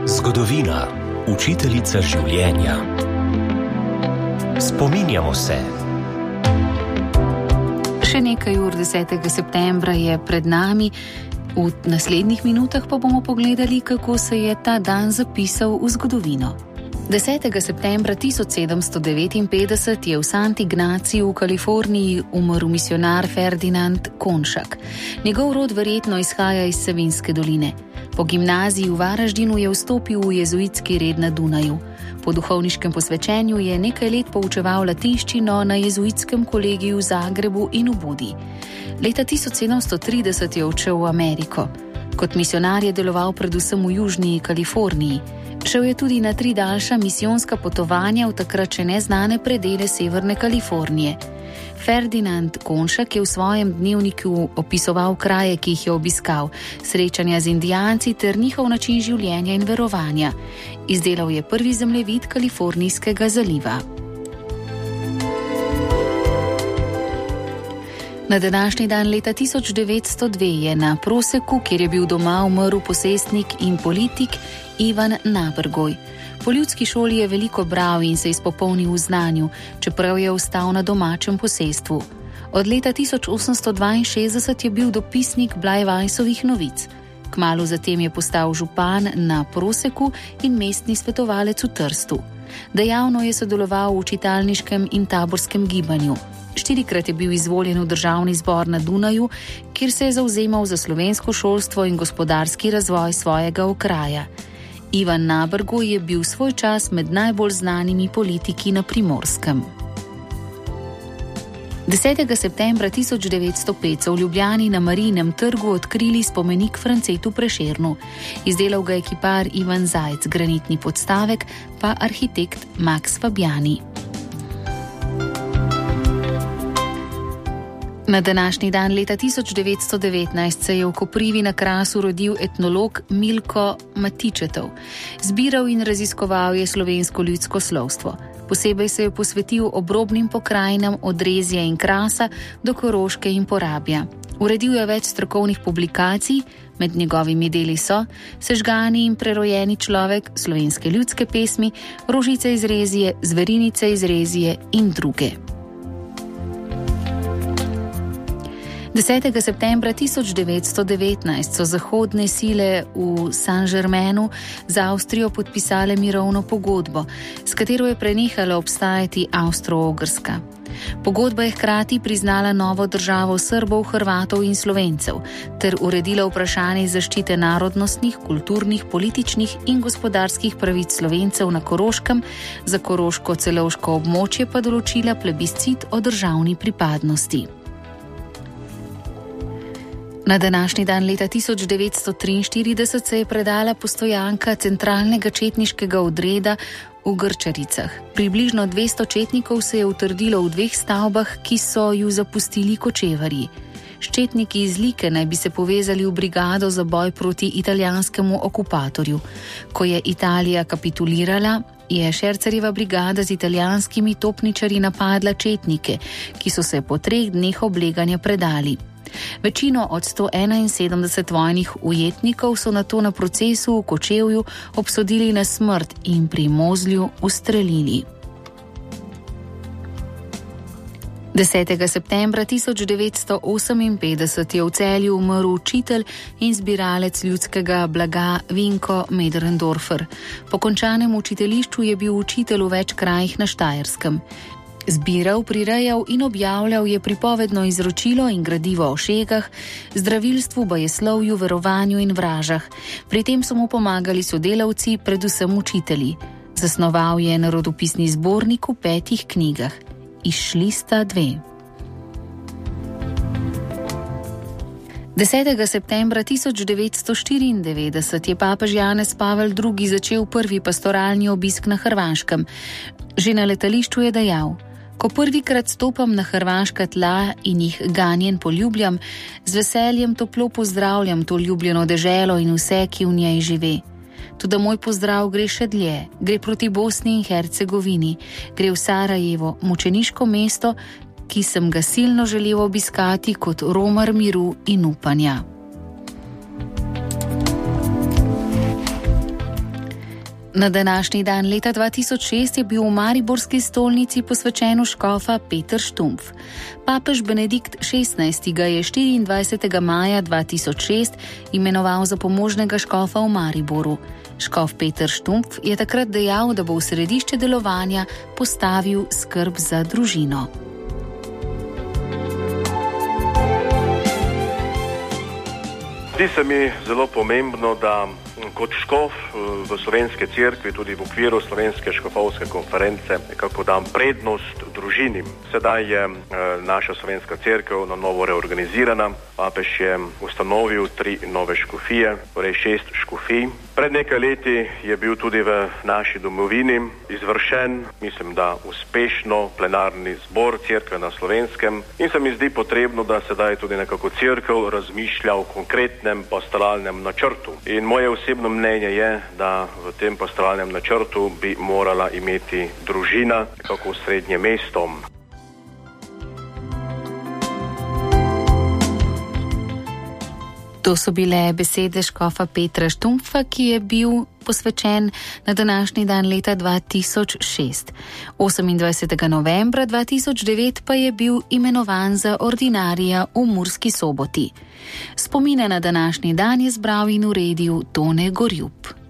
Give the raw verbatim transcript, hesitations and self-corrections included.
Zgodovina, učiteljica življenja. Spominjamo se. Še nekaj ur desetega septembra je pred nami. V naslednjih minutah pa bomo pogledali, kako se je ta dan zapisal v zgodovino. desetega septembra tisoč sedemsto devetinpetdeset je v Sant Ignaciju v Kaliforniji umrl misijonar Ferdinand Konšak. Njegov rod verjetno izhaja iz Savinjske doline. Po gimnaziji v Varaždinu je vstopil v jezuitski red na Dunaju. Po duhovniškem posvečenju je nekaj let poučeval latinščino na jezuitskem kolegiju v Zagrebu in v Budi. Leta tisoč sedemsto trideset je odšel v Ameriko. Kot misijonar je deloval predvsem v južni Kaliforniji. Šel je tudi na tri daljša misijonska potovanja v takrat še neznane predele severne Kalifornije. Ferdinand Konšak je v svojem dnevniku opisoval kraje, ki jih je obiskal, srečanja z indijanci ter njihov način življenja in verovanja. Izdelal je prvi zemljevid Kalifornijskega zaliva. Na današnji dan leta tisoč devetsto dve je na Proseku, kjer je bil doma, umrl posestnik in politik Ivan Nabergoj. Po ljudski šoli je veliko bral in se izpopolnil v znanju, čeprav je ostal na domačem posestvu. Od leta tisoč osemsto dvainšestdeset je bil dopisnik Blajvajsovih novic. Kmalu zatem je postal župan na Proseku in mestni svetovalec v Trstu. Dejavno je sodeloval v čitalniškem in taborskem gibanju. Štirikrat je bil izvoljen v državni zbor na Dunaju, kjer se je zavzemal za slovensko šolstvo in gospodarski razvoj svojega okraja. Ivan Nabergoj je bil svoj čas med najbolj znanimi politiki na Primorskem. desetega septembra tisoč devetsto pet so v Ljubljani na Marijinem trgu odkrili spomenik Francetu Prešernu. Izdelal ga je kipar Ivan Zajc, granitni podstavek pa arhitekt Max Fabiani. Na današnji dan leta tisoč devetsto devetnajst se je v Koprivi na Krasu rodil etnolog Milko Matičetov. Zbiral in raziskoval je slovensko ljudsko slovstvo. Posebej se je posvetil obrobnim pokrajinam od Rezija in Krasa do Koroške in Porabja. Uredil je več strokovnih publikacij, med njegovimi deli so Sežgani in prerojeni človek, slovenske ljudske pesmi, Rožice iz Rezije, Zverinice iz Rezije in druge. desetega septembra tisoč devetsto devetnajst so zahodne sile v Saint-Germainu z Avstrijo podpisale mirovno pogodbo, s katero je prenehala obstajati Avstro-Ogrska. Pogodba je hkrati priznala novo državo Srbov, Hrvatov in Slovencev ter uredila vprašanje zaščite narodnostnih, kulturnih, političnih in gospodarskih pravic Slovencev na Koroškem, za koroško-celovško območje pa določila plebiscit o državni pripadnosti. Na današnji dan leta tisoč devetsto triinštirideset se je predala postojanka centralnega četniškega odreda v Grčaricah. Približno dvesto četnikov se je utrdilo v dveh stavbah, ki so ju zapustili kočevarji. Ščetniki iz Like naj bi se povezali v brigado za boj proti italijanskemu okupatorju. Ko je Italija kapitulirala, je Šercerjeva brigada z italijanskimi topničarji napadla četnike, ki so se po treh dneh obleganja predali. Večino od sto enainsedemdeset vojnih ujetnikov so nato na procesu v Kočevju obsodili na smrt in pri Mozlju ustrelili. desetega septembra tisoč devetsto oseminpetdeset je v Celju umrl učitelj in zbiralec ljudskega blaga Vinko Möderndorfer. Po končanem učiteljišču je bil učitelj v več krajih na Štajerskem. Zbiral, prirejal in objavljal je pripovedno izročilo in gradivo o šegah, zdravilstvu, bajeslovju, verovanju in vražah. Pri tem so mu pomagali sodelavci, predvsem učitelji. Zasnoval je narodopisni zbornik v petih knjigah. Izšli sta dve. desetega septembra tisoč devetsto štiriindevetdeset je papež Janez Pavel drugi začel prvi pastoralni obisk na Hrvaškem. Že na letališču je dejal: Ko prvikrat stopam na hrvaška tla in jih ganjen poljubljam, z veseljem toplo pozdravljam to ljubljeno deželo in vse, ki v njej žive. Toda moj pozdrav gre še dlje, gre proti Bosni in Hercegovini, gre v Sarajevo, mučeniško mesto, ki sem ga silno želel obiskati kot romar miru in upanja. Na današnji dan leta dva tisoč šest je bil v mariborski stolnici posvečen škofa Peter Štumpf. Papež Benedikt šestnajsti ga je štiriindvajsetega maja dva tisoč šest imenoval za pomožnega škofa v Mariboru. Škof Peter Štumpf je takrat dejal, da bo v središče delovanja postavil skrb za družino. Zdi se mi zelo pomembno, da kot škof v Slovenske cerkvi, tudi v okviru Slovenske škofovske konference, nekako dam prednost družinim. Sedaj je naša Slovenska cerkev na novo reorganizirana. Papež je ustanovil tri nove škofije, torej šest škofij. Pred nekaj leti je bil tudi v naši domovini izvršen, mislim, da uspešno plenarni zbor cerkve na Slovenskem in se mi zdi potrebno, da sedaj tudi nekako cerkev razmišlja o konkretnem pastoralnem načrtu. In moje osebno mnenje je, da v tem pastoralnem načrtu bi morala imeti družina nekako v srednje mesto. To so bile besede škofa Petra Štumpfa, ki je bil posvečen na današnji dan leta dva tisoč šest. osemindvajsetega novembra dva tisoč devet pa je bil imenovan za ordinarija v Murski Soboti. Spomine na današnji dan je zbral in uredil Tone Gorjup.